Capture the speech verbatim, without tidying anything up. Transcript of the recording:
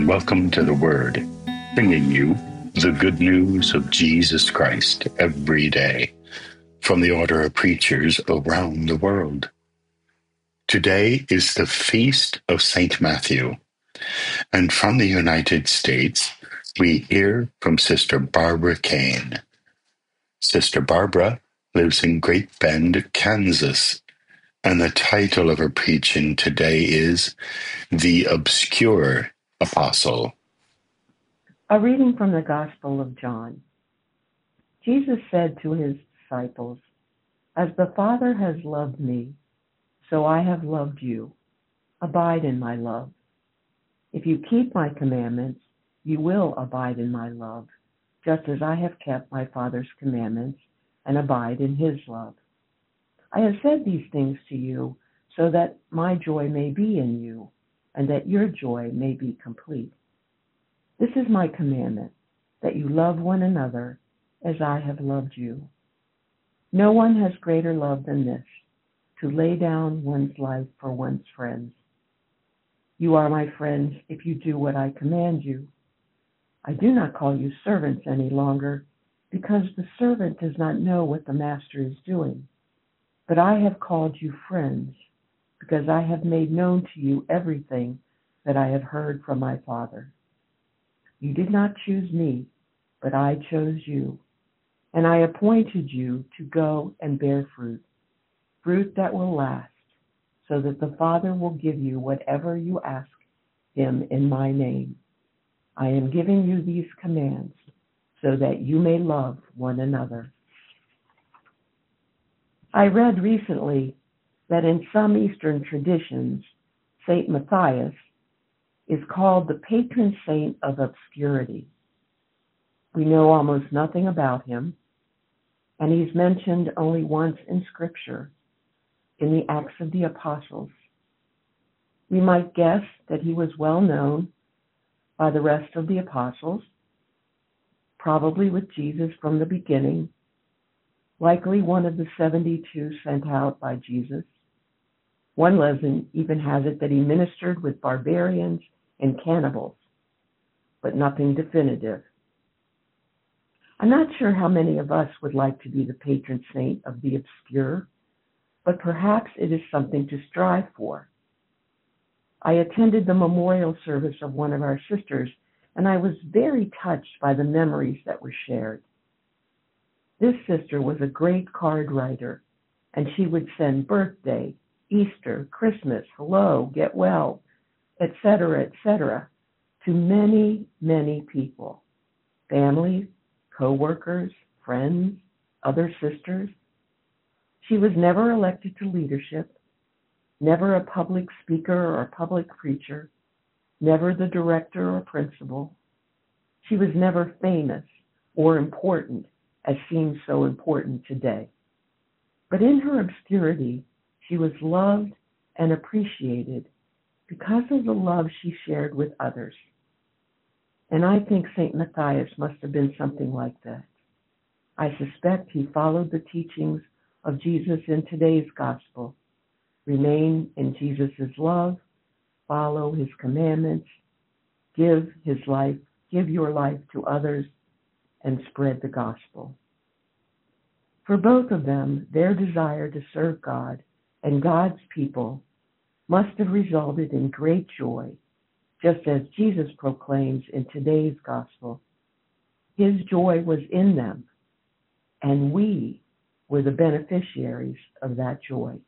welcome to the Word, bringing you the good news of Jesus Christ every day from the order of preachers around the world. Today is the feast of Saint Matthew, and from the United States, we hear from Sister Barbara Kane. Sister Barbara lives in Great Bend, Kansas, and the title of her preaching today is The Obscure Apostle. A reading from the Gospel of John. Jesus said to his disciples, "As the Father has loved me, so I have loved you. Abide in my love. If you keep my commandments, you will abide in my love, just as I have kept my Father's commandments and abide in his love. I have said these things to you so that my joy may be in you, and that your joy may be complete. This is my commandment, that you love one another as I have loved you. No one has greater love than this, to lay down one's life for one's friends. You are my friends if you do what I command you. I do not call you servants any longer, because the servant does not know what the master is doing. But I have called you friends, because I have made known to you everything that I have heard from my Father. You did not choose me, but I chose you, and I appointed you to go and bear fruit, fruit that will last, so that the Father will give you whatever you ask him in my name. I am giving you these commands so that you may love one another." I read recently that in some Eastern traditions, Saint Matthias is called the patron saint of obscurity. We know almost nothing about him, and he's mentioned only once in Scripture, in the Acts of the Apostles. We might guess that he was well known by the rest of the apostles, probably with Jesus from the beginning, likely one of the seventy-two sent out by Jesus. One legend even has it that he ministered with barbarians and cannibals, but nothing definitive. I'm not sure how many of us would like to be the patron saint of the obscure, but perhaps it is something to strive for. I attended the memorial service of one of our sisters, and I was very touched by the memories that were shared. This sister was a great card writer, and she would send birthday, Easter, Christmas, hello, get well, et cetera, et cetera, to many, many people, families, co-workers, friends, other sisters. She was never elected to leadership, never a public speaker or a public preacher, never the director or principal. She was never famous or important, as seems so important today. But in her obscurity, she was loved and appreciated because of the love she shared with others. And I think Saint Matthias must have been something like that. I suspect he followed the teachings of Jesus in today's gospel. Remain in Jesus' love, follow his commandments, give his life, give your life to others, and spread the gospel. For both of them, their desire to serve God and God's people must have resulted in great joy, just as Jesus proclaims in today's gospel. His joy was in them, and we were the beneficiaries of that joy.